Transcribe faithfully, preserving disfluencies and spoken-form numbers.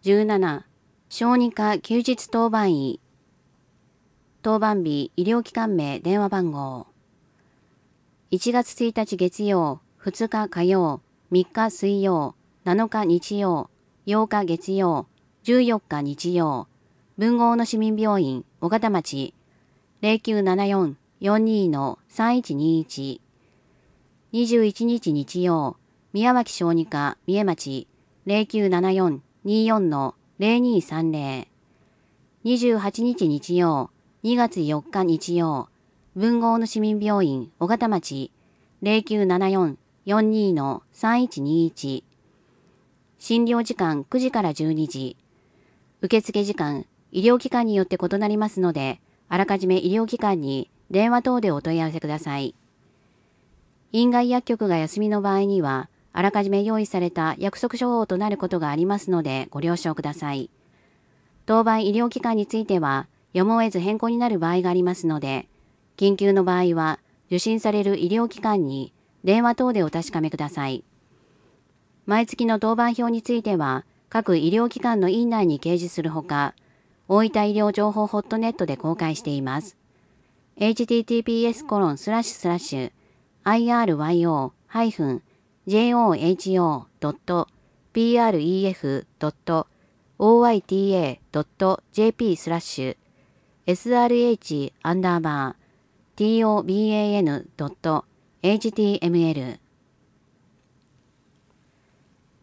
じゅうなな、小児科休日当番医。当番日、医療機関名、電話番号。いちがつついたち月曜、ふつか火曜、みっか水曜、なのか日曜、ようか月曜、じゅうよっか日曜。文豪の市民病院、尾形町。ゼロきゅうななよん よんにー さんいちにいち。にじゅういちにち日曜、宮脇小児科、三重町。ゼロきゅうななよん にーよん ゼロにーさんゼロ。にじゅうはちにち日曜、にがつよっか日曜、文豪の市民病院、尾形町。ゼロきゅうななよん よんにー さんいちにいち。診療時間くじからじゅうにじ。受付時間、医療機関によって異なりますので、あらかじめ医療機関に電話等でお問い合わせください。院外薬局が休みの場合には、あらかじめ用意された約束処方となることがありますのでご了承ください。当番医療機関については、やむを得ず変更になる場合がありますので、緊急の場合は受診される医療機関に電話等でお確かめください。毎月の当番表については、各医療機関の院内に掲示するほか、大分医療情報ホットネットで公開しています。エイチティーティーピーエスコロンスラッシュスラッシュアイアールワイオー ジェイオーエイチオー ドット ピーアールイーエフ ドット オーワイティーエー ドット ジェーピー スラッシュ エスアールエイチ アンダーバー トバン ドット エイチティーエムエル